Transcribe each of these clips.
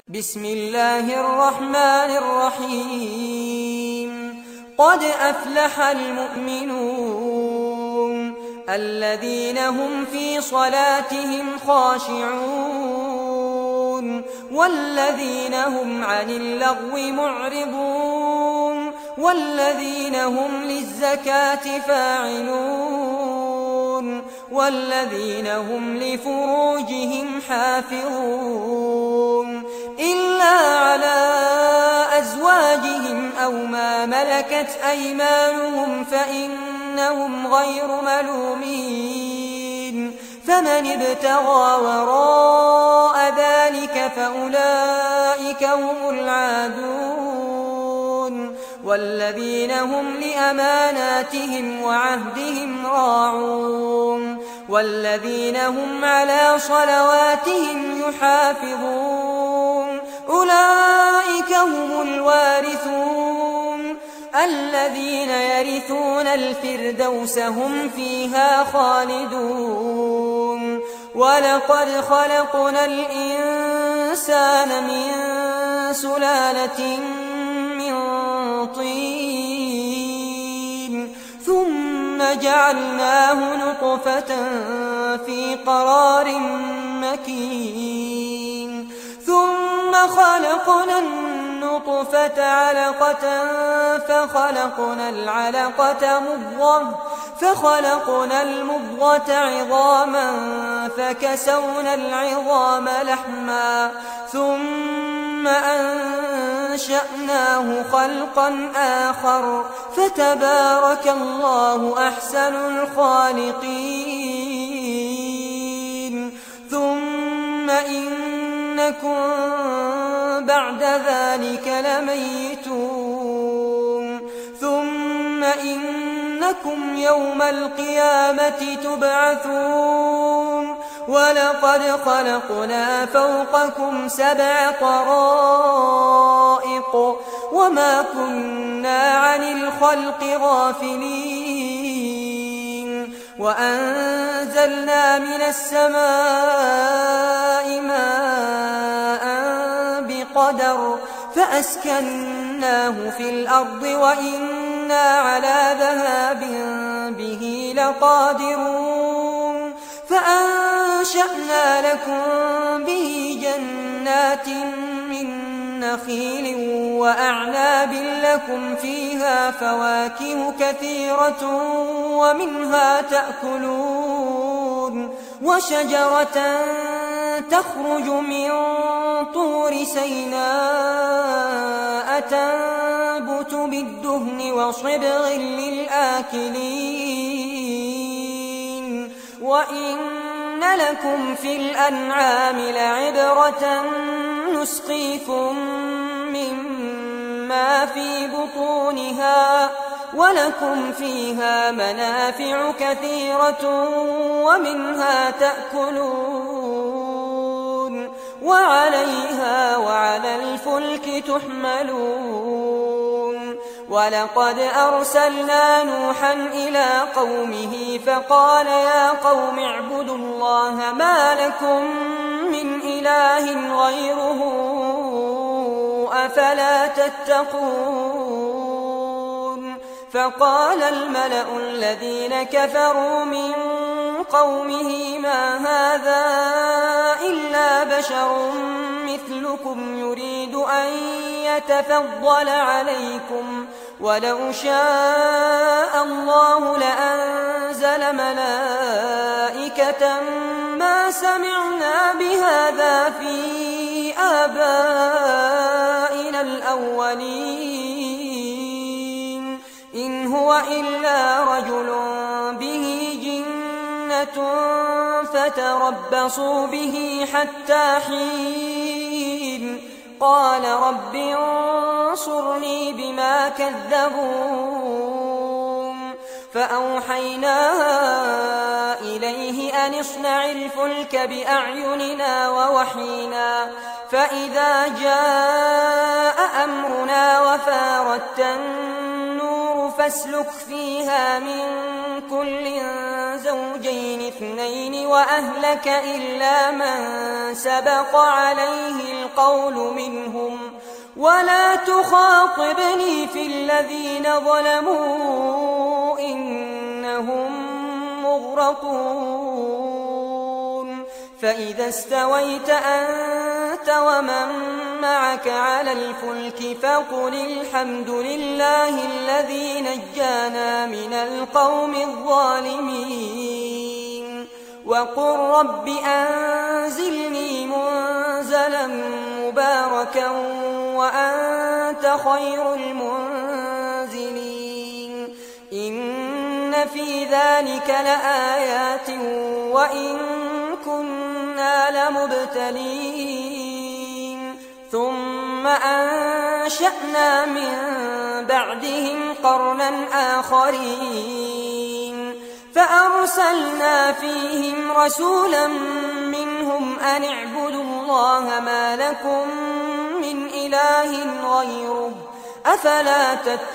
بسم الله الرحمن الرحيم قد أفلح المؤمنون الذين هم في صلاتهم خاشعون والذين هم عن اللغو معرضون والذين هم للزكاة فاعلون والذين هم لفروجهم حافظون إلا على أزواجهم أو ما ملكت أيمانهم فإنهم غير ملومين فمن ابتغى وراء ذلك فأولئك هم العادون والذين هم لأماناتهم وعهدهم راعون والذين هم على صلواتهم يحافظون أولئك هم الوارثون الذين يرثون الفردوس هم فيها خالدون ولقد خلقنا الإنسان من سلالة من طين ثم جعلناه نطفة في قرار مكين ثم خلقنا النطفة علقة فخلقنا العلقة مضغة فخلقنا المضغة عظاما فكسونا العظام لحما ثم أنشأناه خلقا آخر فتبارك الله أحسن الخالقين ثم إنكم بعد ذلك لميتون ثم إنكم يوم القيامة تبعثون ولقد خلقنا فوقكم 7 طرائق وما كنا عن الخلق غافلين وأنزلنا من السماء ماء بقدر فأسكناه في الأرض وإنا على ذهاب به لقادرون فأنشأنا لكم به جنات من نخيل وأعناب لكم فيها فواكه كثيرة ومنها تأكلون وشجرة تخرج من طور سيناء تنبت بالدهن وصبغ للآكلين وإن لكم في الأنعام لعبرة نسقيكم مما في بطونها ولكم فيها منافع كثيرة ومنها تأكلون وعليها وعلى الفلك تحملون ولقد أرسلنا نوحا إلى قومه فقال يا قوم اعبدوا الله ما لكم من إله غيره أفلا تتقون فقال الملأ الذين كفروا من قومه ما هذا إلا بشر مثلكم يريد أن يتفضل عليكم ولو شاء الله لأنزل ملائكة ما سمعنا بهذا في آبائنا الأولين إن هو إلا رجل به جنة فتربصوا به حتى حين قال رب انصرني بما كذبون فأوحينا إليه أن اصنع الفلك بأعيننا ووحينا فإذا جاء أمرنا وفاردت النور فاسلك فيها من كل زوجين اثنين وأهلك إلا من سبق عليه القول منهم ولا تخاطبني في الذين ظلموا إنهم مغرقون فإذا استويت أنت ومن معك على الفلك فقل الحمد لله الذي نجانا من القوم الظالمين وقل رب أنزلني منزلا مباركا وأنت خير المنزلين إن في ذلك لآيات وإن كنا لمبتلين ثم أنشأنا من بعدهم قرنا آخرين فأرسلنا فيهم رسولا منهم أن اعبدوا الله ما لكم من إله غيره أفلا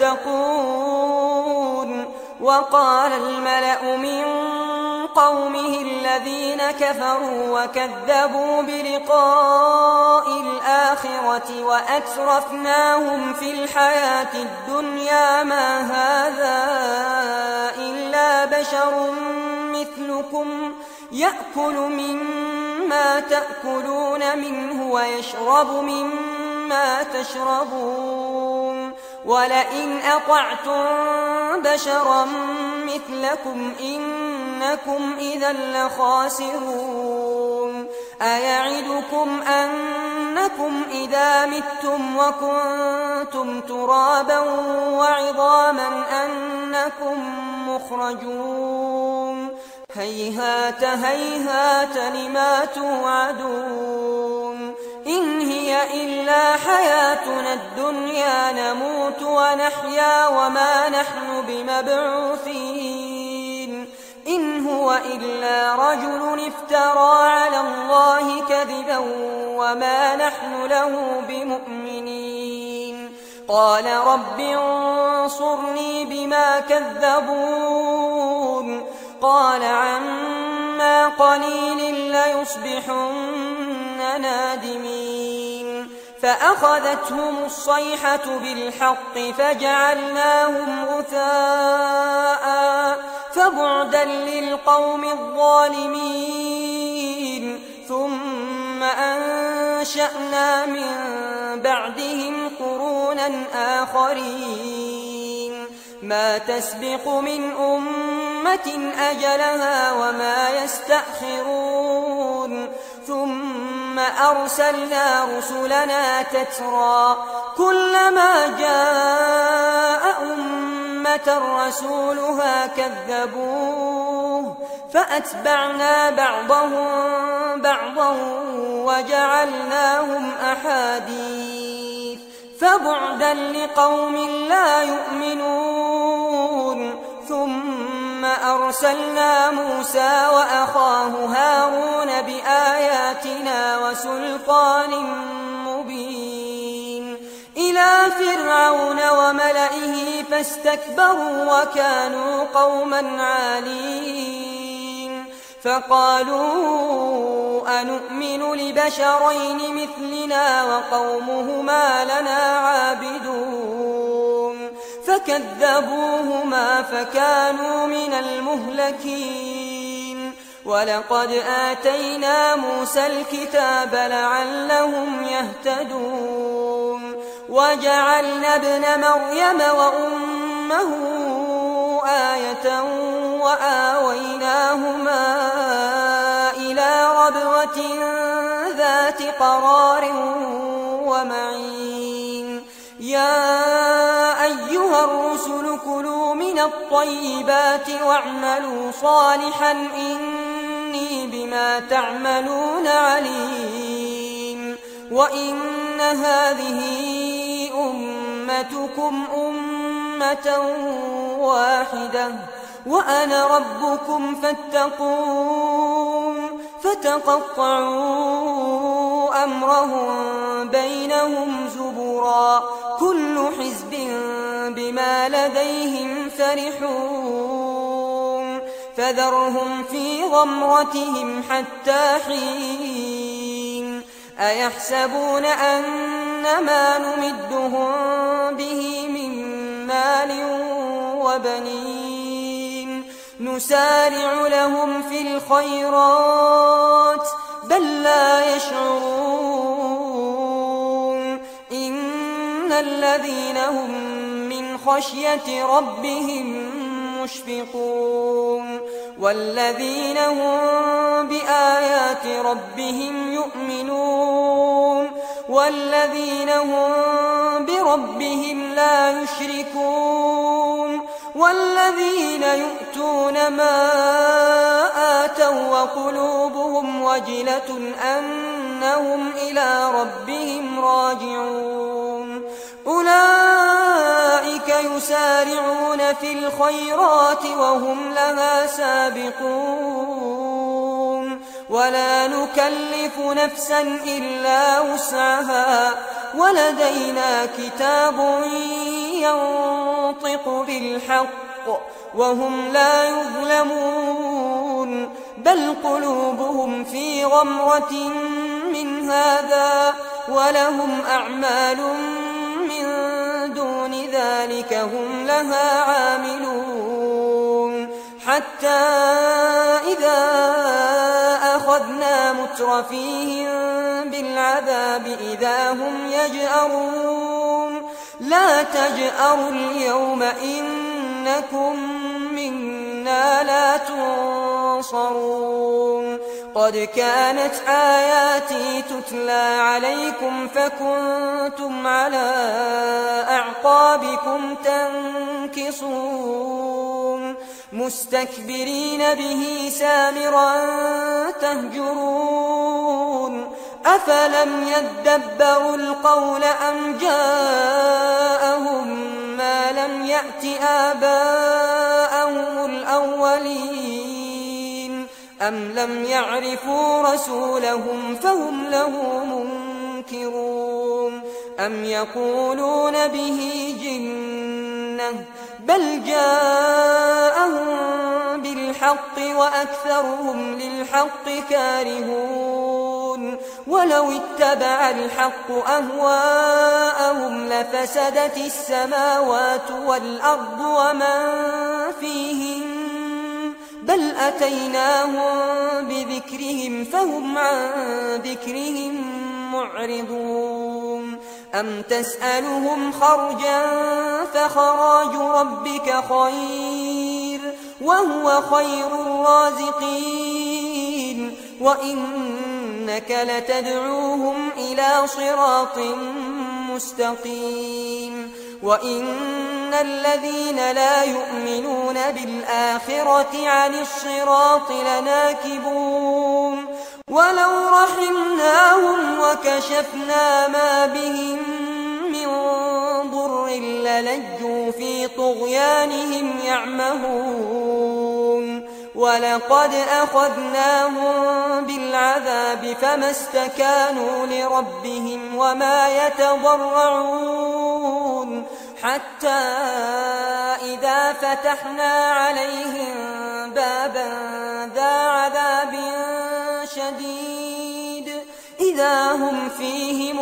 تتقون وقال الملأ من قومه الذين كفروا وكذبوا بلقاء الآخرة وأترفناهم في الحياة الدنيا ما هذا إلا بشر مثلكم يأكل مما تأكلون منه ويشرب مما تشربون ولئن أطعتم بشرا مثلكم إنكم إذا لخاسرون أيعدكم أنكم إذا متم وكنتم ترابا وعظاما أنكم مخرجون هيهات هيهات لما توعدون إن هي إلا حياتنا الدنيا نموت ونحيا وما نحن بمبعوثين إن هو إلا رجل افترى على الله كذبا وما نحن له بمؤمنين قال رب انصرني بما كذبون قال عما قليل ليصبحن نادمين فأخذتهم الصيحة بالحق فجعلناهم غثاء فبعدا للقوم الظالمين ثم أنشأنا من بعدهم قرونا آخرين ما تسبق من أمة أجلها وما يستأخرون ثم أرسلنا رسلنا تترى كلما جاء أمة رسولها كذبوه فأتبعنا بعضهم بعضا وجعلناهم أحاديث فبعدا لقوم لا يؤمنون ثم أرسلنا موسى وأخاه هارون بآياتنا وسلطان مبين إلى فرعون وملئه فاستكبروا وكانوا قوما عالين فقالوا أنؤمن لبشرين مثلنا وقومهما لنا عابدون فكذبوهما فكانوا من المهلكين ولقد آتينا موسى الكتاب لعلهم يهتدون وجعلنا ابن مريم وأمه آية وآويناهما إلى ربوة ذات قرار ومعين يا أيها الرسل كلوا من الطيبات واعملوا صالحا إني بما تعملون عليم وإن هذه أمتكم أمة واحدة وأنا ربكم فاتقون فتقطعوا أمرهم بينهم زبرا كل حزب بما لديهم فرحون فذرهم في غمرتهم حتى حين أيحسبون أن ما نمدهم به من مال وبنين نسارع لهم في الخيرات بل لا يشعرون إن الذين هم من خشية ربهم مشفقون والذين هم بآيات ربهم يؤمنون والذين هم بربهم لا يشركون والذين يؤتون ما آتوا وقلوبهم وجلة أنهم إلى ربهم راجعون أولئك يسارعون في الخيرات وهم لها سابقون ولا نكلف نفسا إلا وسعها ولدينا كتاب ينطق بالحق وهم لا يظلمون بل قلوبهم في غمرة من هذا ولهم أعمال من دون ذلك هم لها عاملون حتى إذا أخذنا مترفيهم بالعذاب إذا هم يجأرون لا تجأروا اليوم إنكم منا لا تنصرون قد كانت آياتي تتلى عليكم فكنتم على أعقابكم تنكصون مستكبرين به سامرا تهجرون أفلم يدبروا القول أم جاءهم ما لم يأت آباءهم الأولين أم لم يعرفوا رسولهم فهم له منكرون أم يقولون به جنة بل جاءهم بالحق وأكثرهم للحق كارهون ولو اتبع الحق أهواءهم لفسدت السماوات والأرض ومن فيهن بل أتيناهم بذكرهم فهم عن ذكرهم معرضون أم تسألهم خرجا فخراج ربك خير وهو خير الرازقين وإنك لتدعوهم إلى صراط مستقيم وإن الذين لا يؤمنون بالآخرة عن الصراط لناكبون ولو رحمناهم وكشفنا ما بهم من ضر للجوا في طغيانهم يعمهون ولقد أخذناهم بالعذاب فما استكانوا لربهم وما يتضرعون حتى إذا فتحنا عليهم بابا ذا عذاب شديد إذا هم فيه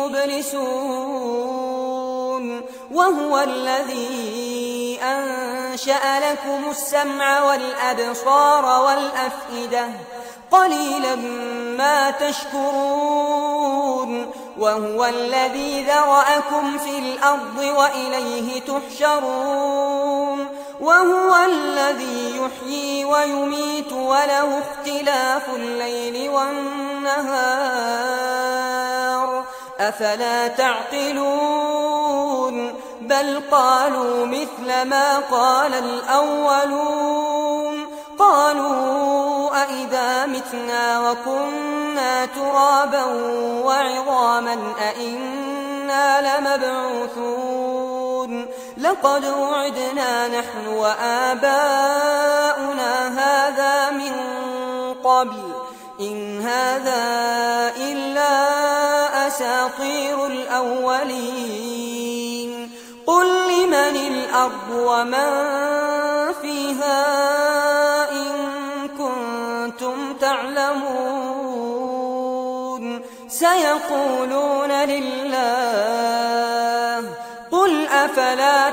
مبلسون وهو الذي أنشأ لكم السمع والأبصار والأفئدة قليلا ما تشكرون وهو الذي ذرأكم في الأرض وإليه تحشرون وهو الذي يحيي ويميت وله اختلاف الليل والنهار أفلا تعقلون بل قالوا مثل ما قال الأولون قالوا أئذا متنا وكنا ترابا وعظاما أئنا لمبعوثون لقد وعدنا نحن وآباؤنا هذا من قبل إن هذا إلا أساطير الأولين قل لمن الأرض ومن فيها إن سيقولون لله قل أفلا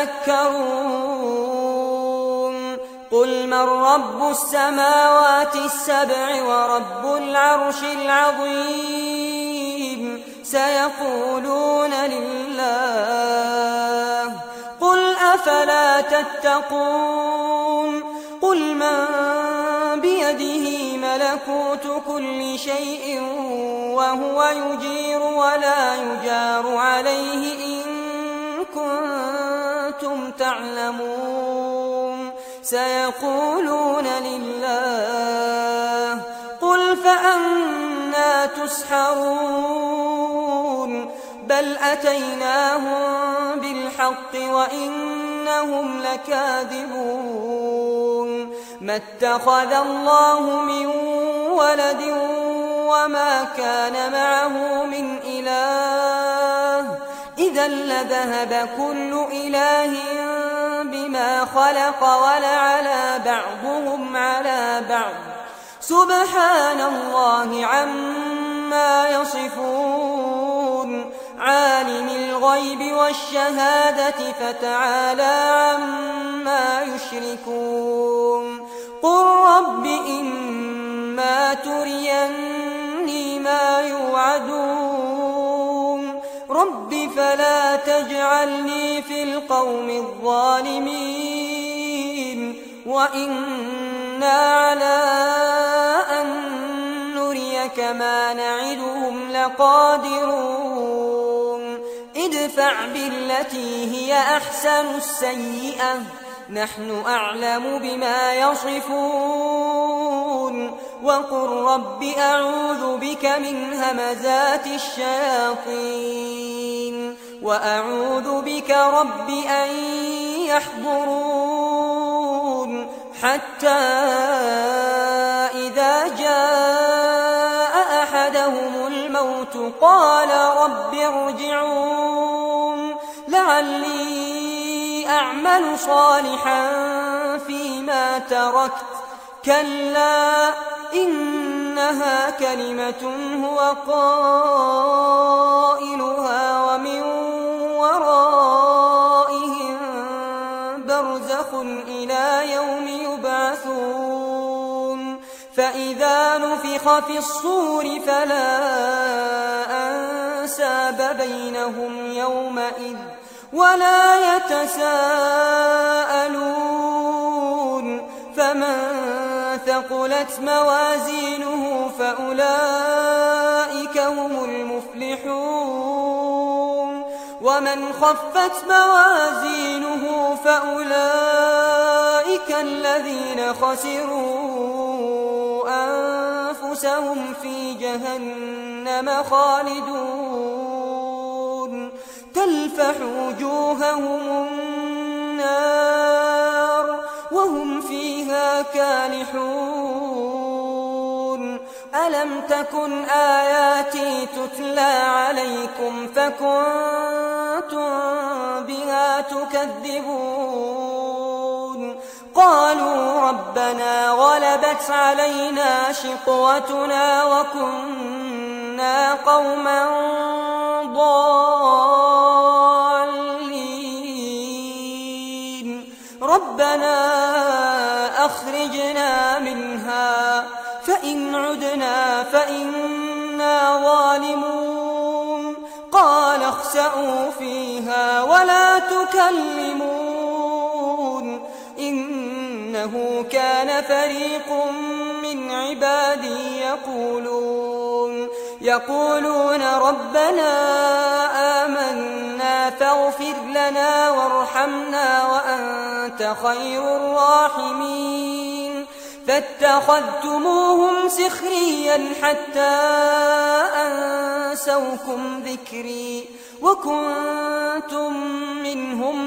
تذكرون قل من رب السماوات السبع ورب العرش العظيم سيقولون لله قل أفلا تتقون قل من بيده ملكوت كل شيء وهو يجير ولا يجار عليه إن كنتم تعلمون سيقولون لله قل فأنى تسحرون بل أتيناهم بالحق وإنهم لكاذبون ما اتخذ الله من ولد وما كان معه من إله إذا لذهب كل إله بما خلق ولعلى بعضهم على بعض سبحان الله عما يصفون عالم الغيب والشهادة فتعالى عما يشركون قل رب إما تريني ما يوعدون رب فلا تجعلني في القوم الظالمين وإنا على أن نريك ما نعدهم لقادرون ادفع بالتي هي أحسن السيئة نحن أعلم بما يصفون وقل رب أعوذ بك من همزات الشياطين وأعوذ بك رب أن يحضرون حتى إذا جاء أحدهم الموت قال رب ارجعون لعلي أعمل صالحا فيما تركت كلا إنها كلمة هو قائلها ومن ورائهم برزخ إلى يوم يبعثون فإذا نفخ في الصور فلا أنساب بينهم يومئذ ولا يتساءلون فمن ثقلت موازينه فأولئك هم المفلحون ومن خفت موازينه فأولئك الذين خسروا أنفسهم في جهنم خالدون تلفح وجوههم النار وهم فيها كالحون ألم تكن آياتي تتلى عليكم فكنتم بها تكذبون قالوا ربنا غلبت علينا شقوتنا وكنا قوما ضالين ربنا أخرجنا منها فإن عدنا فإنا ظالمون قال اخسئوا فيها ولا تكلمون إنه كان فريق من عبادي يقولون ربنا آمنا فاغفر لنا وارحمنا وأنت خير الراحمين فاتخذتموهم سخريا حتى أنسوكم ذكري وكنتم منهم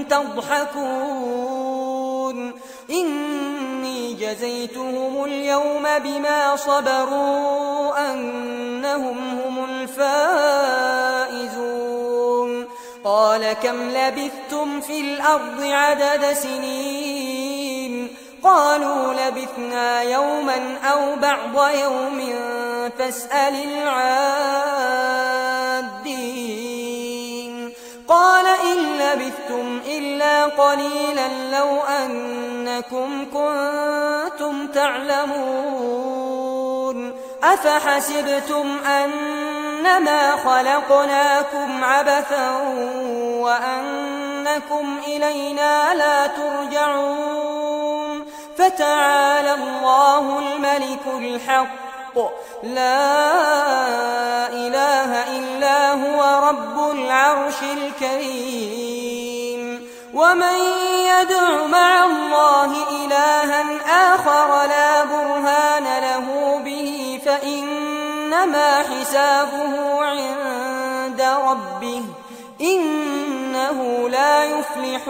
تضحكون إني جزيتهم اليوم بما صبروا أنهم هم الفائزون قال كم لبثتم في الأرض عدد سنين قالوا لبثنا يوما أو بعض يوم فاسأل العادين قال إن لبثتم إلا قليلا لو أنكم كنتم تعلمون أفحسبتم أنما خلقناكم عبثا وأنكم إلينا لا ترجعون فتعالى الله الملك الحق لا إله إلا هو رب العرش الكريم ومن يدع مع الله إلها آخر لا برهان له به فإنما حسابه عند ربه إنه لا يفلح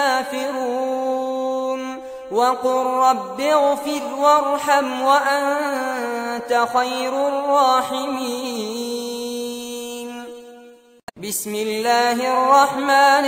الكافرون وقل رب اغفر وارحم وأنت خير الراحمين بسم الله الرحمن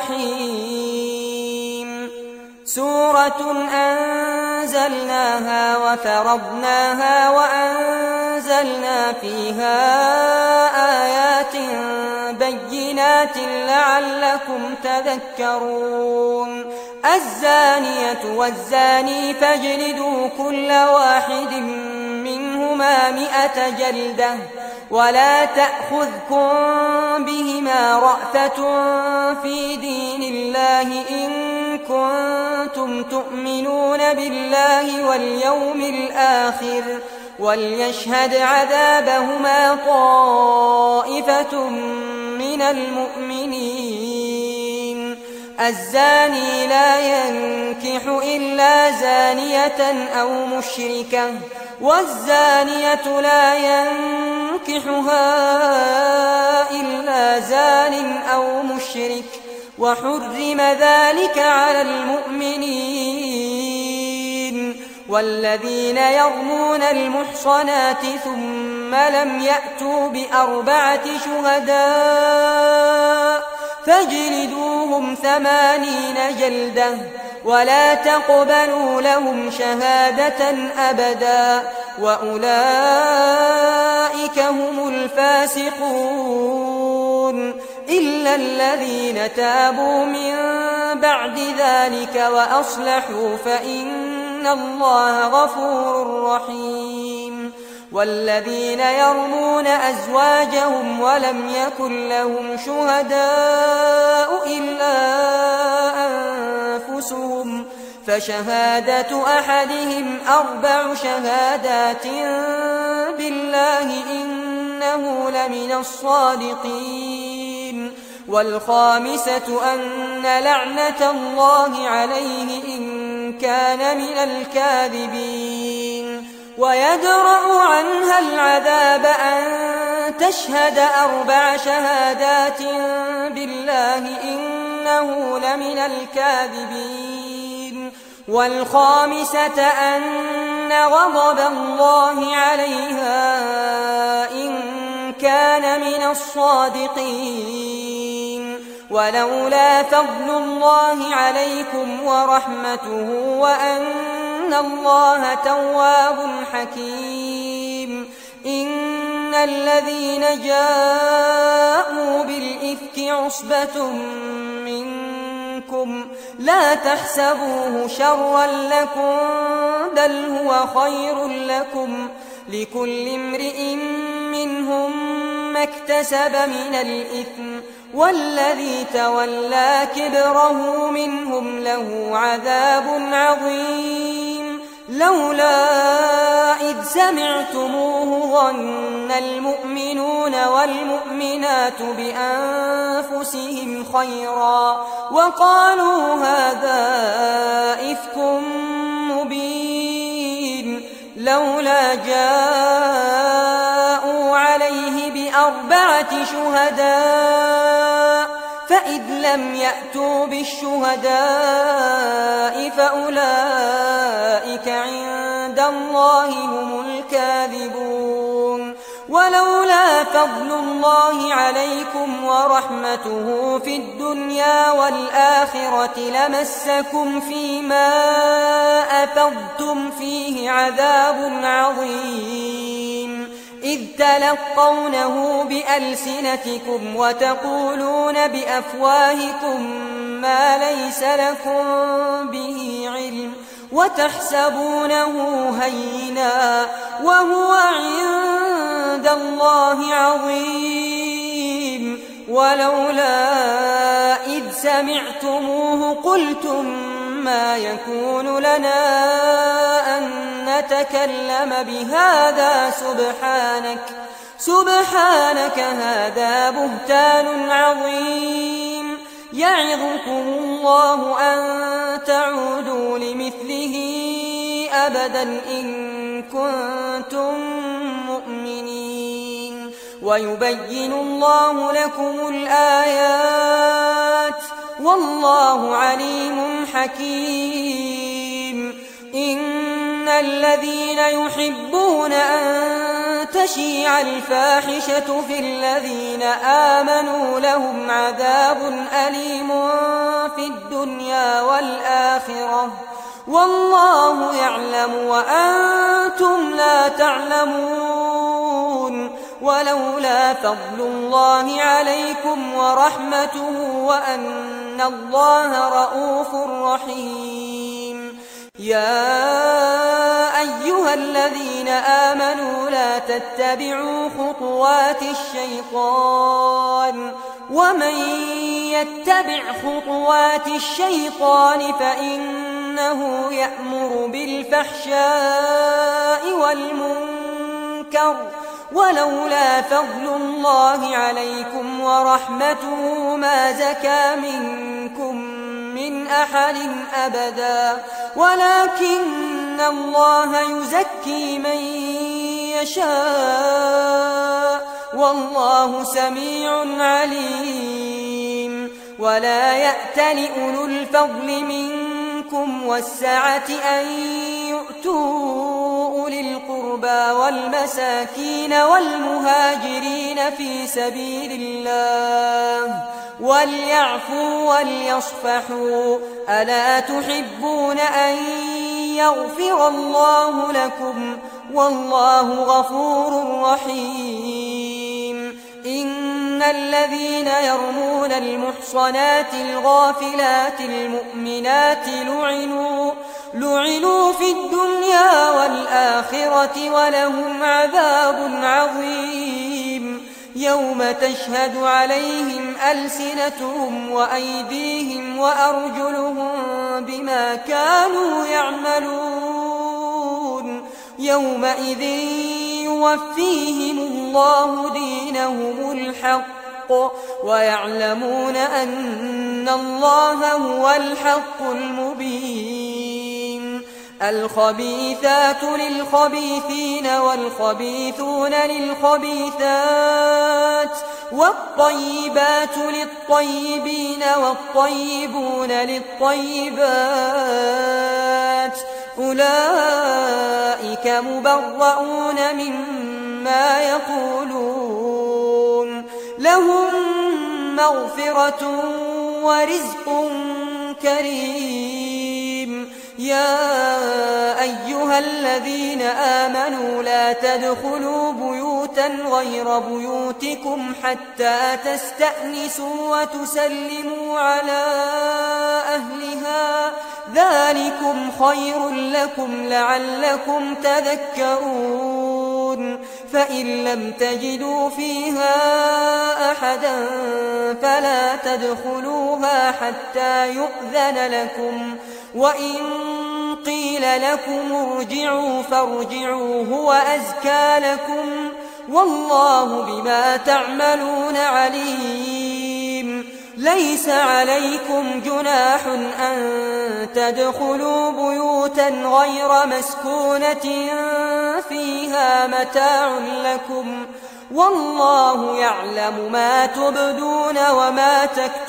الرحيم سورة أنزلناها وفرضناها وأنزلنا فيها آيات بينات لعلكم تذكرون الزانية والزاني فاجلدوا كل واحد منهما 100 جلدة ولا تأخذكم بهما رأفة في دين الله إن كنتم تؤمنون بالله واليوم الآخر وليشهد عذابهما طائفة من المؤمنين الزاني لا ينكح إلا زانية أو مشركة والزانية لا ينكحها إلا زان أو مشرك وحرم ذلك على المؤمنين والذين يرمون المحصنات ثم لم يأتوا ب4 شهداء فاجلدوهم 80 جلدة ولا تقبلوا لهم شهادة أبدا وأولئك هم الفاسقون إلا الذين تابوا من بعد ذلك وأصلحوا فإن الله غفور رحيم والذين يرمون أزواجهم ولم يكن لهم شهداء إلا أنفسهم فشهادة أحدهم 4 شهادات بالله إنه لمن الصادقين والخامسة أن لعنة الله عليه إن كان من الكاذبين ويدرأ عنها العذاب أن تشهد 4 شهادات بالله إنه لمن الكاذبين والخامسة أن غضب الله عليها إن كان من الصادقين ولولا فضل الله عليكم ورحمته وأن الله تواب حكيم إن الذين جاءوا بالإفك عصبة منكم لا تحسبوه شرا لكم بل هو خير لكم لكل امرئ منهم ما اكتسب من الإثم والذي تولى كبره منهم له عذاب عظيم لولا إذ سمعتموه ظن المؤمنون والمؤمنات بأنفسهم خيرا وقالوا هذا إفك مبين لولا جاءوا عليه ب4 شهداء فإذ لم يأتوا بالشهداء فأولئك عند الله هم الكاذبون ولولا فضل الله عليكم ورحمته في الدنيا والآخرة لمسكم فيما أفضتم فيه عذاب عظيم إذ تلقونه بألسنتكم وتقولون بأفواهكم ما ليس لكم به علم وتحسبونه هينا وهو عند الله عظيم ولولا إذ سمعتموه قلتم ما يكون لنا أن نتكلم بهذا سبحانك هذا بهتان عظيم يعظكم الله أن تعودوا لمثله أبدا إن كنتم مؤمنين ويبين الله لكم الآيات والله عليم حكيم إن الذين يحبون أن تشيع الفاحشة في الذين آمنوا لهم عذاب أليم في الدنيا والآخرة والله يعلم وأنتم لا تعلمون ولولا فضل الله عليكم ورحمته وأن الله رؤوف رحيم يا أيها الذين آمنوا لا تتبعوا خطوات الشيطان ومن يتبع خطوات الشيطان فإنه يأمر بالفحشاء والمنكر ولولا فضل الله عليكم ورحمته ما زكى منكم من أحد أبدا ولكن الله يزكي من يشاء والله سميع عليم ولا يأتل أولو الفضل منكم والسعة أن يؤتوا أولي القربى والمساكين والمهاجرين في سبيل الله وليعفوا وليصفحوا ألا تحبون أن يغفر الله لكم والله غفور رحيم إن الذين يرمون المحصنات الغافلات المؤمنات لعنوا في الدنيا والآخرة ولهم عذاب عظيم يوم تشهد عليهم ألسنتهم وأيديهم وأرجلهم بما كانوا يعملون يومئذ يوفيهم الله دينهم الحق ويعلمون أن الله هو الحق المبين الخبيثات للخبيثين والخبيثون للخبيثات والطيبات للطيبين والطيبون للطيبات أولئك مبرؤون مما يقولون لهم مغفرة ورزق كريم يا أيها الذين آمنوا لا تدخلوا بيوتا غير بيوتكم حتى تستأنسوا وتسلموا على أهلها ذلكم خير لكم لعلكم تذكرون فإن لم تجدوا فيها أحدا فلا تدخلوها حتى يؤذن لكم وإن قيل لكم ارجعوا فارجعوا هو أزكى لكم والله بما تعملون عليم ليس عليكم جناح أن تدخلوا بيوتا غير مسكونة فيها متاع لكم والله يعلم ما تبدون وما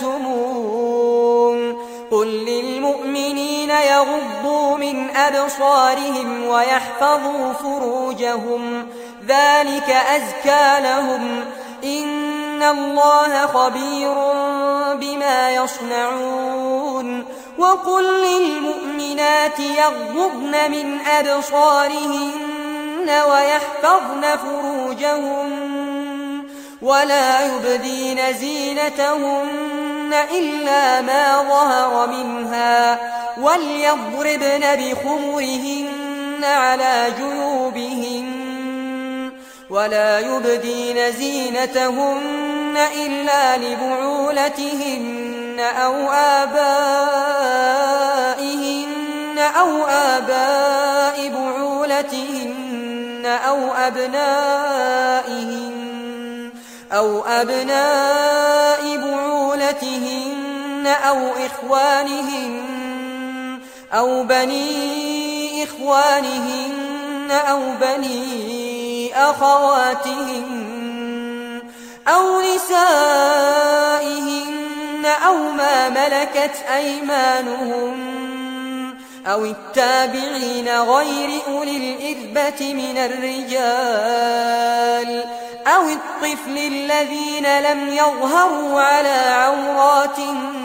تكتمون قل للمؤمنين يغضوا من أبصارهم ويحفظوا فروجهم ذلك أزكى لهم إن الله خبير بما يصنعون وقل للمؤمنات يغضضن من أبصارهن ويحفظن فروجهن ولا يبدين زينتهن إلا ما ظهر منها وليضربن بخمرهن على جيوبهن ولا يبدين زينتهن إلا لبعولتهن أو آباء بعولتهن أو أبناء بعولتهن أو إخوانهن أو بني إخوانهن أو بني أخواتهن أو نسائهن أو ما ملكت أيمانهن أو التابعين غير أولي الإربة من الرجال أو الطفل الذين لم يظهروا على عورات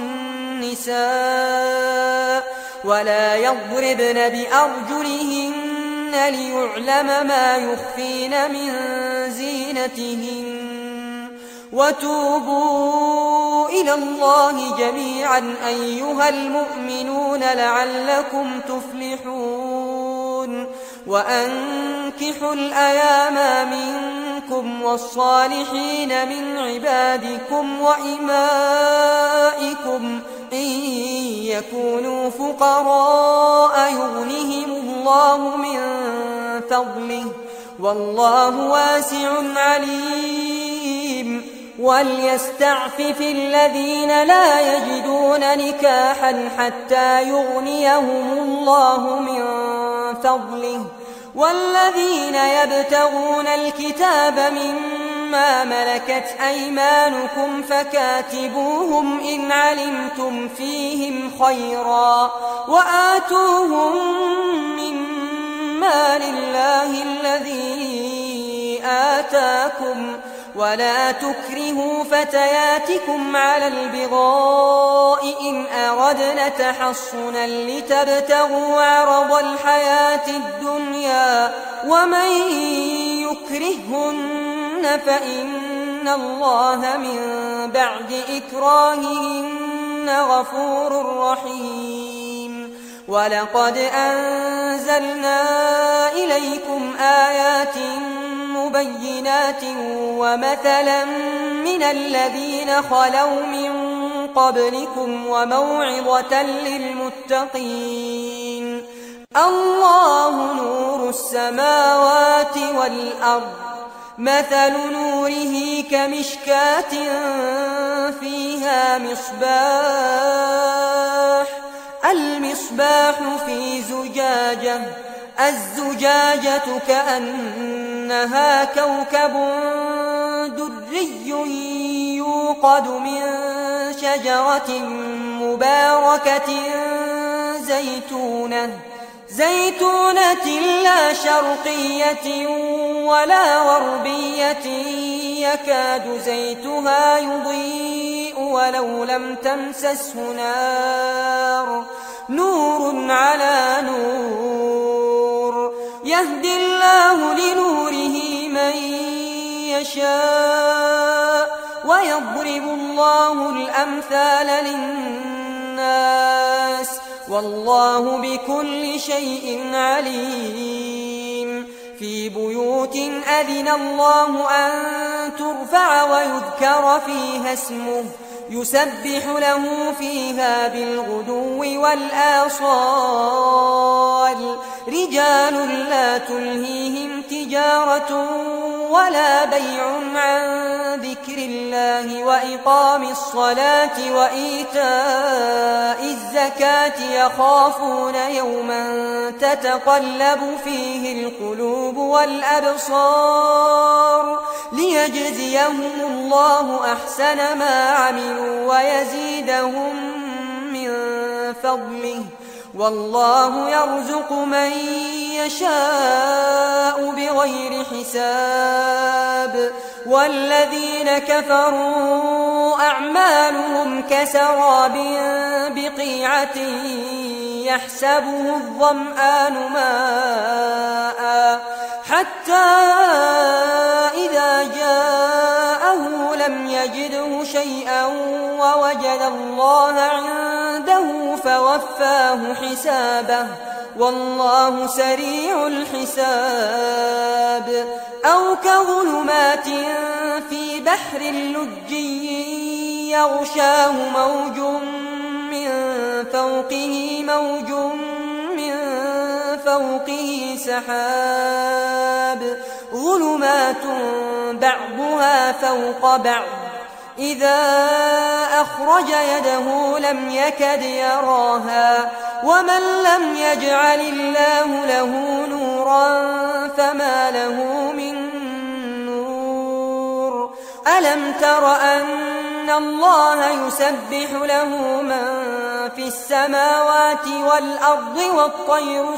النساء ولا يضربن بأرجلهن ليعلم ما يخفين من زينتهن وتوبوا إلى الله جميعا أيها المؤمنون لعلكم تفلحون وأنكحوا الأيام منكم والصالحين من عبادكم وإمائكم إن يكونوا فقراء يغنهم الله من فضله والله واسع عليم وليستعفف الذين لا يجدون نكاحا حتى يغنيهم الله من فضله والذين يبتغون الكتاب مما ملكت أيمانكم فكاتبوهم إن علمتم فيهم خيرا وآتوهم مما لله الذي آتاكم ولا تكرهوا فتياتكم على البغاء إن أردنا تحصنا لتبتغوا عرض الحياة الدنيا ومن يكرهن فإن الله من بعد إكراههن غفور رحيم ولقد أنزلنا إليكم آيات مبينات ومثلا من الذين خلوا من قبلكم وموعظة للمتقين الله نور السماوات والأرض مثل نوره كمشكاة فيها المصباح في زجاجة الزجاجة كأنها كوكب دري يوقد من شجرة مباركة زيتونة لا شرقية ولا غربية يكاد زيتها يضيء ولو لم تمسسه نور على نور يهدي الله لنوره من يشاء ويضرب الله الأمثال للناس والله بكل شيء عليم في بيوت أذن الله أن ترفع ويذكر فيها اسمه يسبح له فيها بالغدو والآصال رجال لا تلهيهم تجارة ولا بيع عن ذكر الله وإقام الصلاة وإيتاء الزكاة يخافون يوما تتقلب فيه القلوب والأبصار ليجزيهم الله أحسن ما عملوا ويزيدهم من فضله والله يرزق من يشاء بغير حساب والذين كفروا أعمالهم كسراب بقيعة يحسبه الظمآن ماء حتى إذا جاءه لم يجده شيئا ووجد الله عنده فوفاه حسابه والله سريع الحساب أو كظلمات في بحر لجي يغشاه موج من فوقه موج من فوقه سحاب ظلمات بعضها فوق بعض إذا أخرج يده لم يكد يراها ومن لم يجعل الله له نورا فما له من نور ألم تر أن الله يسبح له من في السماوات والأرض والطير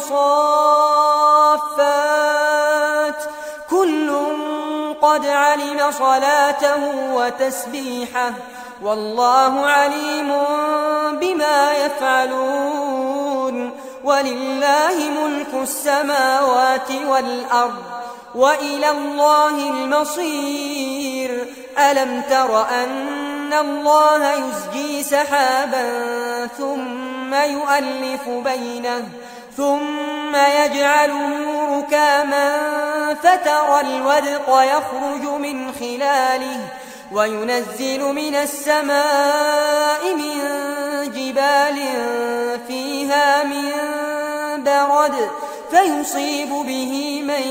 صافات كل قد علم صلاته وتسبيحه والله عليم بما يفعلون ولله ملك السماوات والأرض وإلى الله المصير ألم تر أن الله يزجي سحابا ثم يؤلف بينه ثم يجعله ركاما فترى الودق يخرج من خلاله وينزل من السماء من جبال فيها من برد فيصيب به من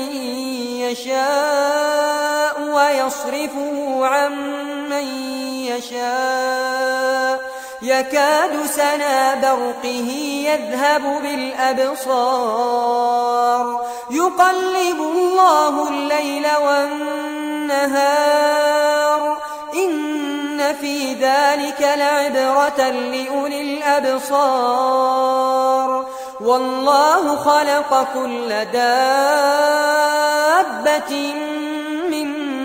يشاء ويصرفه عن من يشاء يكاد سنا برقه يذهب بالأبصار يقلب الله الليل والنهار إن في ذلك لعبرة لأولي الأبصار والله خلق كل دابة من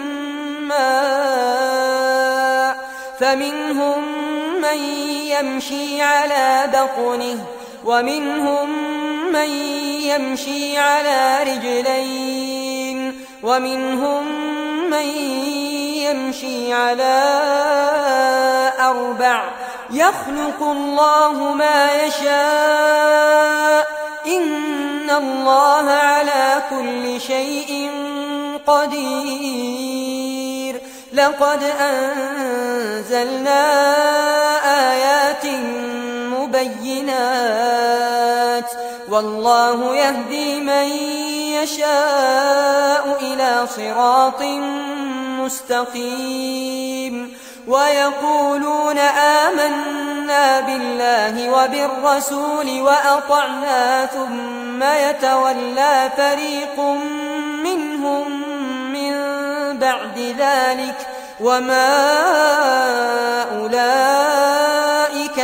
ماء فمنهم من يمشي على بطنه ومنهم من يمشي على رجلين ومنهم من يمشي على أربع يخلق الله ما يشاء إن الله على كل شيء قدير لقد أنزلنا آيات مبينات والله يهدي من يشاء إلى صراط مستقيم ويقولون آمنا بالله وبالرسول وأطعنا ثم يتولى فريق منهم من بعد ذلك وما أولئك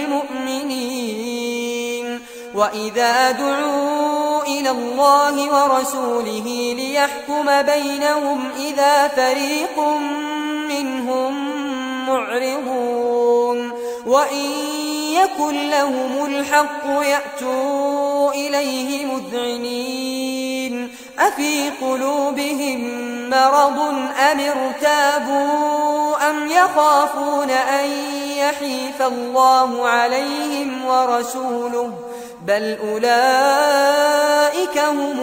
بالمؤمنين وإذا دعوا إلى الله ورسوله ليحكم بينهم إذا فريق منهم معرضون وإن يكن لهم الحق يأتوا إليه مذعنين أفي قلوبهم مرض أم ارتابوا أم يخافون أن يحيف الله عليهم ورسوله بل أولئك هم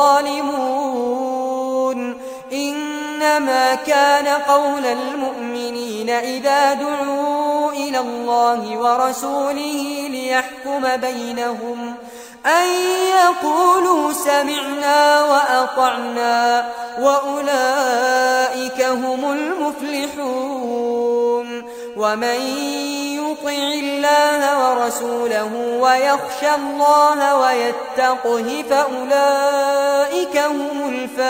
الظالمون إنما كان قول المؤمنين إذا دعوا إلى الله ورسوله ليحكم بينهم أن يقولوا سمعنا وأطعنا وأولئك هم المفلحون ومن يطع الله ورسوله ويخشى الله ويتقه فأولئك هم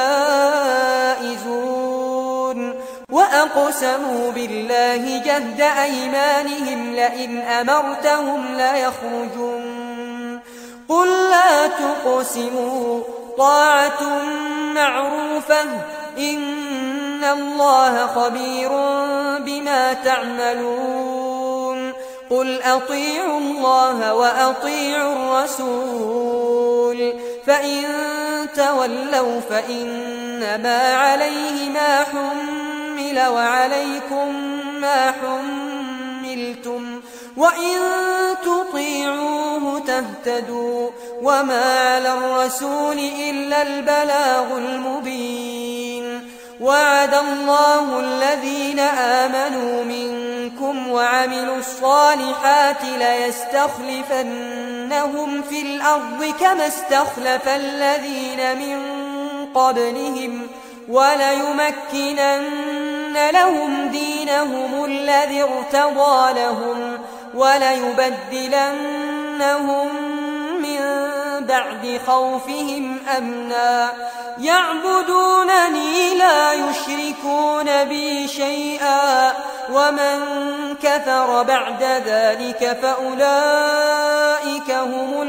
الفائزون وأقسموا بالله جهد أيمانهم لئن أمرتهم ليخرجون قل لا تقسموا طاعة معروفة إن الله خبير بما تعملون قل أطيعوا الله وأطيعوا الرسول فإن تولوا فإنما عليه ما حمل وعليكم ما حملتم وإن تطيعوه تهتدوا وما على الرسول إلا البلاغ المبين وعد الله الذين آمنوا منكم وعملوا الصالحات ليستخلفنهم في الأرض كما استخلف الذين من قبلهم وليمكنن لهم دينهم الذي ارتضى لهم وليبدلنهم من بعد خوفهم أمنا يعبدونني لا يشركون بي شيئا ومن كفر بعد ذلك فأولئك هم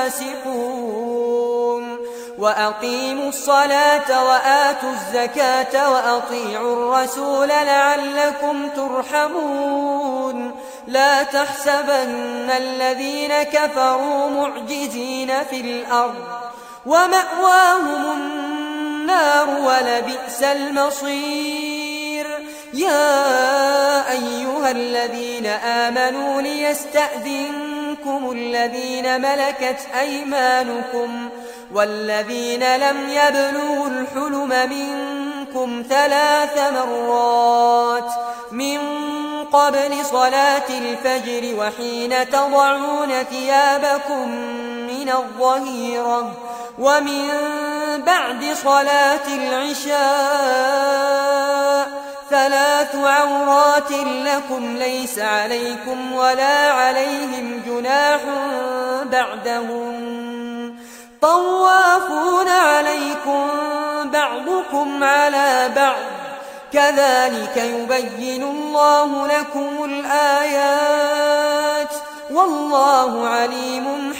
الفاسقون وأقيموا الصلاة وآتوا الزكاة وأطيعوا الرسول لعلكم ترحمون لا تحسبن الذين كفروا معجزين في الأرض ومأواهم النار ولبئس المصير يا أيها الذين آمنوا ليستأذنكم الذين ملكت أيمانكم والذين لم يبلغوا الحلم منكم 3 مرات من قبل صلاة الفجر وحين تضعون ثيابكم من الظهيرة ومن بعد صلاة العشاء 3 عورات لكم ليس عليكم ولا عليهم جناح بعدهم طوافون عليكم بعضكم على بعض كذلك يبين الله لكم الآيات والله عليم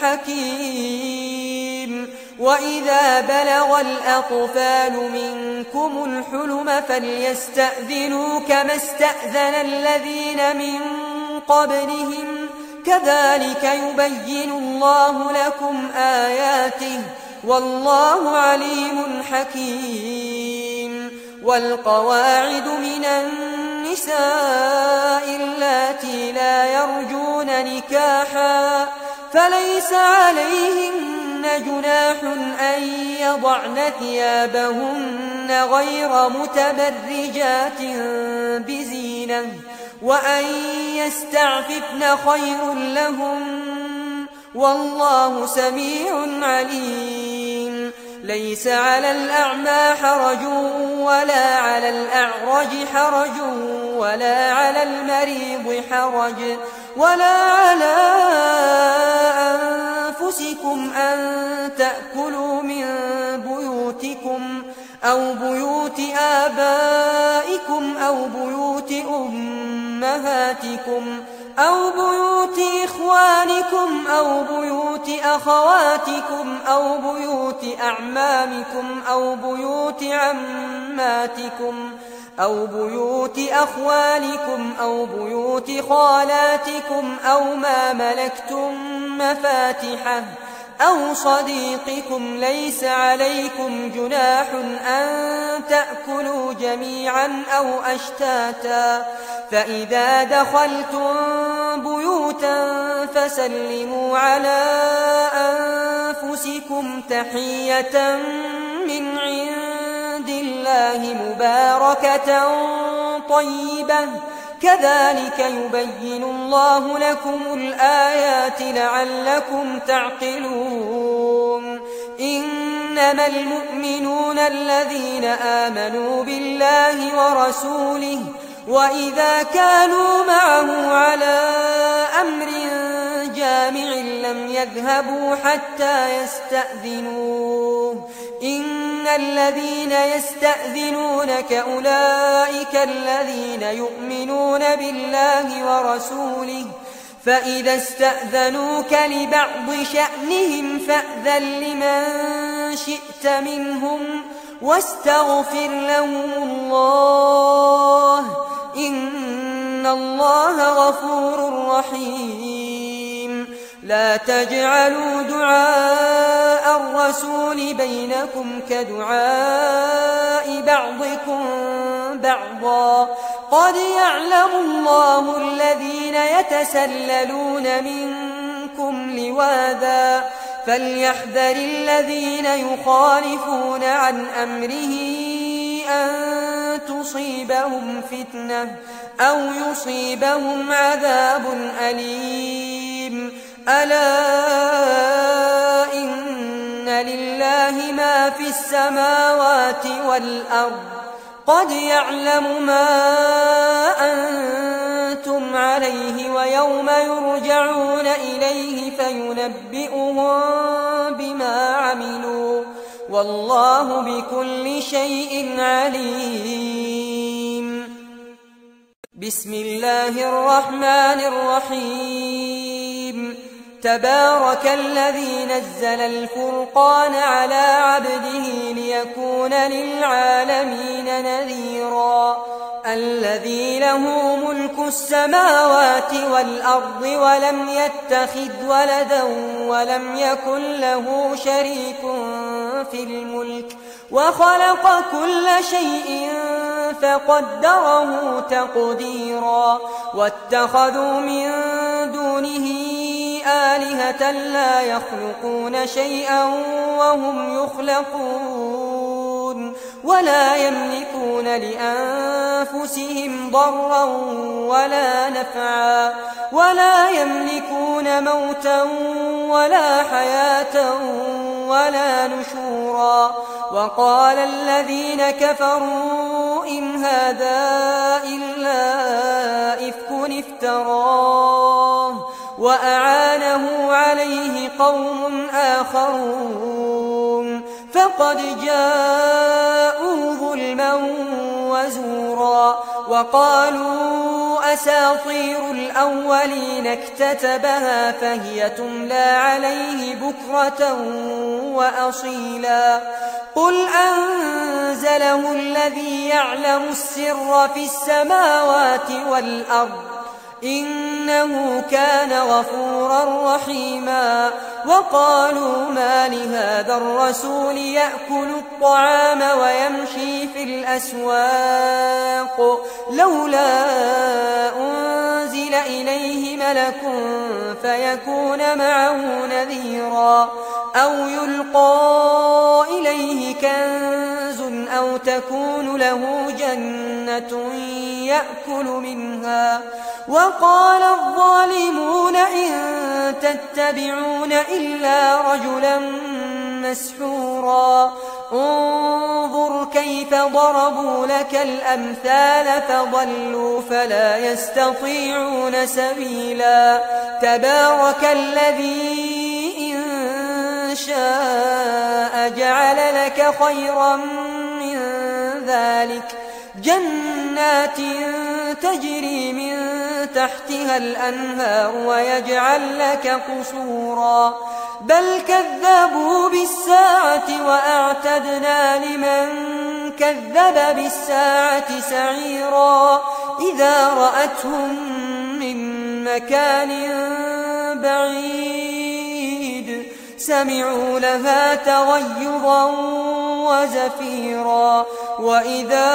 حكيم وإذا بلغ الأطفال منكم الحلم فليستأذنوا كما استأذن الذين من قبلهم كذلك يبين الله لكم آياته والله عليم حكيم والقواعد من النساء اللاتي لا يرجون نكاحا فليس عليهن جناح أن يضعن ثيابهن غير متبرجات بزينة وأن يستعففن خير لهم والله سميع عليم ليس على الأعمى حرج ولا على الأعرج حرج ولا على المريض حرج ولا على أنفسكم أن تأكلوا من بيوتكم أو بيوت آبائكم أو بيوت أمهاتكم أو بيوت إخوانكم أو بيوت أخواتكم أو بيوت أعمامكم أو بيوت عماتكم أو بيوت أخوالكم أو بيوت خالاتكم أو ما ملكتم مفاتحه أو صديقكم ليس عليكم جناح أن تأكلوا جميعا أو أشتاتا فإذا دخلتم بيوتا فسلموا على أنفسكم تحية من عند الله مباركة طيبة كذلك يبين الله لكم الآيات لعلكم تعقلون إنما المؤمنون الذين آمنوا بالله ورسوله وإذا كانوا معه على أمر جامع لم يذهبوا حتى يستأذنوه إن الذين يستأذنونك أولئك الذين يؤمنون بالله ورسوله فإذا استأذنوك لبعض شأنهم فأذن لمن شئت منهم واستغفر لهم الله إن الله غفور رحيم لا تجعلوا دعاء الرسول بينكم كدعاء بعضكم بعضا قد يعلم الله الذين يتسللون منكم لواذا فليحذر الذين يخالفون عن أمره أن تصيبهم فتنة أو يصيبهم عذاب أليم ألا إن لله ما في السماوات والأرض قد يعلم ما أنتم عليه ويوم يرجعون إليه فينبئهم بما عملوا والله بكل شيء عليم. بسم الله الرحمن الرحيم. تبارك الذي نزل الفرقان على عبده ليكون للعالمين نذيرا الذي له ملك السماوات والأرض ولم يتخذ ولدا ولم يكن له شريك في الملك وخلق كل شيء فقدره تقديرا واتخذوا من دونه آلهة لا يخلقون شيئا وهم يخلقون ولا يملكون لأنفسهم ضرا ولا نفعا ولا يملكون موتا ولا حياة ولا نشورا وقال الذين كفروا إن هذا إلا إفك افتراه وأعانه عليه قوم آخرون فقد جاءوا ظلما وزورا وقالوا أساطير الأولين اكتتبها فهي تملى عليه بكرة وأصيلا قل أنزله الذي يعلم السر في السماوات والأرض إنه كان غفورا رحيما وقالوا ما لهذا الرسول يأكل الطعام ويمشي في الأسواق لولا أنزل إليه ملك فيكون معه نذيرا أو يلقى إليه كنز أو تكون له جنة يأكل منها وقال الظالمون إن تتبعون إلا رجلا مسحورا انظر كيف ضربوا لك الأمثال فضلوا فلا يستطيعون سبيلا تبارك الذي إن شاء جعل لك خيرا من ذلك جنات تجري من تحتها الأنهار ويجعل لك قصورا بل كذبوا بالساعة وأعتدنا لمن كذب بالساعة سعيرا إذا رأتهم من مكان بعيد سمعوا لها تغيظا وزفيرا وإذا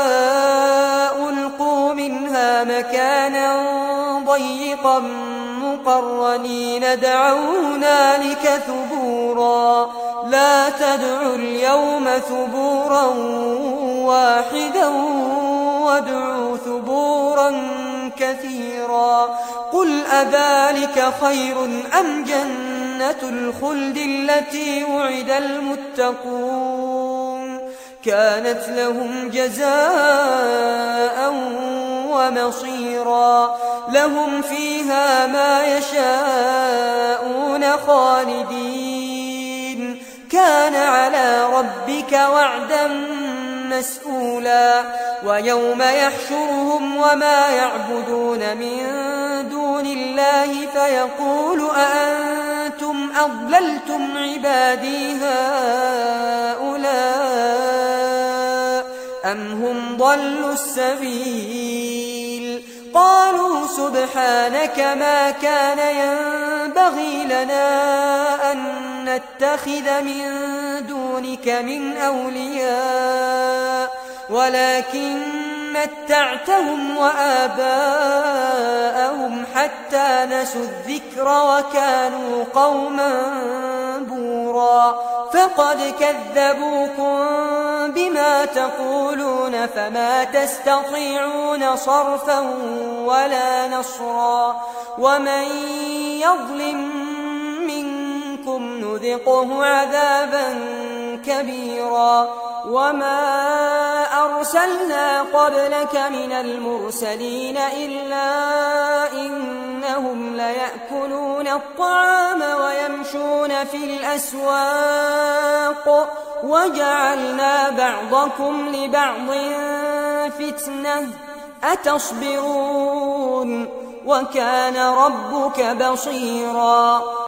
ألقوا منها مكانا ضيقا مقرنين دعوا هنالك ثبورا لا تدعوا اليوم ثبورا واحدا وادعوا ثبورا كثيرا قل أذلك خير أم جنة الخلد التي وعد المتقون كانت لهم جزاء ومصيرا لهم فيها ما يشاءون خالدين كان على ربك وعدا مسئولا ويوم يحشرهم وما يعبدون من دون الله فيقول أأنتم أضللتم عبادي هؤلاء أم هم ضلوا السبيل قالوا سبحانك ما كان ينبغي لنا أن نتخذ من دونك من أولياء ولكن متعتهم وآباءهم حتى نسوا الذكر وكانوا قوما بورا فقد كذبوكم بما تقولون فما تستطيعون صرفا ولا نصرا ومن يظلم منكم نذقه عذابا كبيرا وما أرسلنا قبلك من المرسلين إلا إنهم ليأكلون الطعام ويمشون في الأسواق وجعلنا بعضكم لبعض فتنة أتصبرون وكان ربك بصيرا